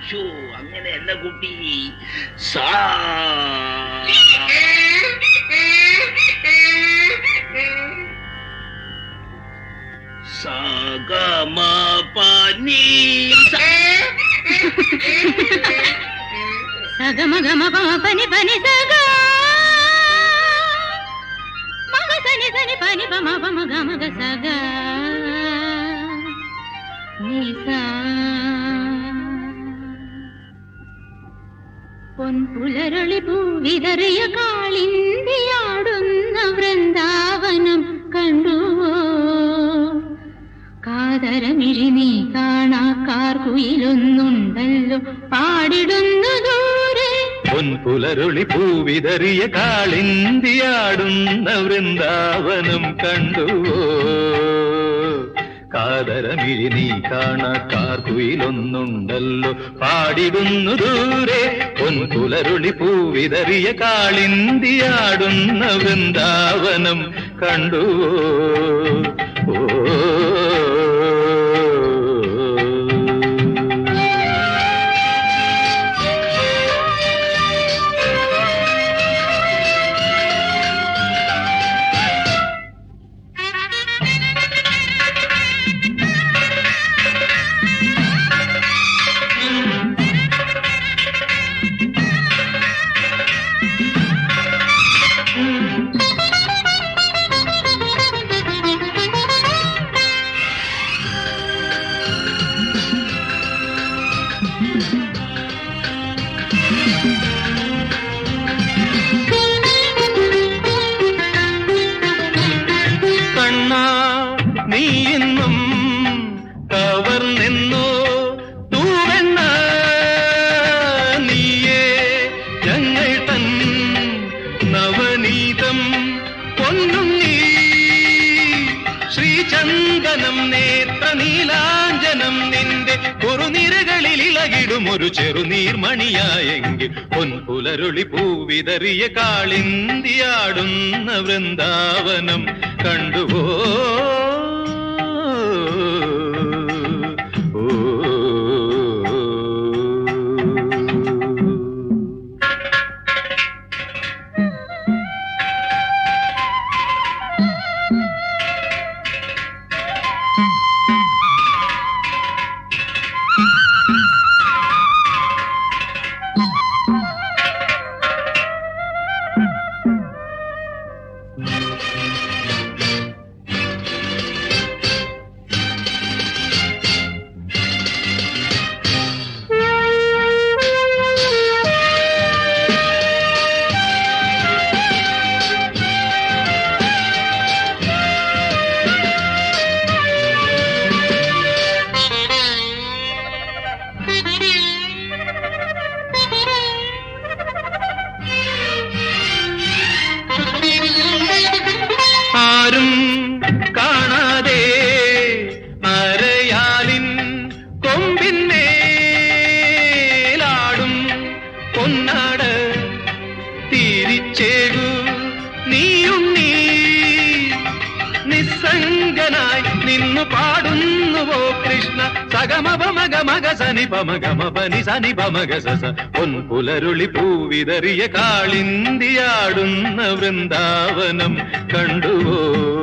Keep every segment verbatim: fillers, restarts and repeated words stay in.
Show അങ്ങനെയല്ല കുട്ടി. സാ സഗമ പനി സഗമ ഗമ പമ പനി പനി സഗ മഗ സനി സനി പനി പമ പമ ഗമ ഗ സഗ നിസാ. പൊൻപുലരളി പൂവിതറിയ കാളിന്തിയാടുന്ന വൃന്ദാവനം കണ്ടുവോ? കാതരമിഴി നീ കാണാക്കാർ കുയിലൊന്നുണ്ടല്ലോ പാടിടുന്നു ദൂരെ. പൊൻപുലരുളി പൂവിതറിയ കാളിന്തിയാടുന്ന വൃന്ദാവനം കണ്ടുവോ? കാതരമിഴി നീ കാണാക്കാർ കുയിലൊന്നുണ്ടല്ലോ പാടിടുന്നു ദൂരെ. പൊൻപുലരുളി പൂവിതറിയ കാളിന്തിയാടുന്ന വൃന്ദാവനം കണ്ടുവോ? ഓ കണ്ണാ നീ ഇന്നും കവർന്നെന്നോ തൂവെണ്ണ നീയേ ഞങ്ങൾ തൻ നവനീതം പൊന്നുണ്ണി. ശ്രീചന്ദനം നേത്ര നീലാഞ്ജനം നിന്റെ കുറുനിരകളിൽ ഇളകിടും ഒരു ചെറുനീർമണിയായെങ്കിൽ. പൊൻപുലരുളി പൂവിതറിയ കാളിന്തിയാടുന്ന വൃന്ദാവനം കണ്ടുവോ? ആരും കാണാതെ അരയാലിൻ കൊമ്പിന്മേലാടും പൊന്നാട് തിരിച്ചേകു നീയുണ്ണി. നിസ്സംഗനായി നിന്നു പാടുന്നുവോ കൃഷ്ണ? സഗമപ മഗ മഗ സനി പമ ഗമ പനി സനി പമഗ സസ. പൊൻപുലരുളി പൂവിതറിയ കാളിന്തിയാടുന്ന വൃന്ദാവനം കണ്ടുവോ?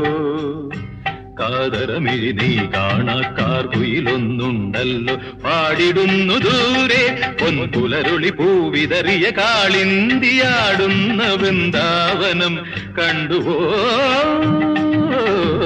കാതരമിഴി നീ കാണാക്കാർ കുയിലൊന്നുണ്ടല്ലോ പാടിടുന്നു ദൂരെ. പൊൻപുലരുളി പൂവിതറിയ കാളിന്തിയാടുന്ന വൃന്ദാവനം കണ്ടുവോ?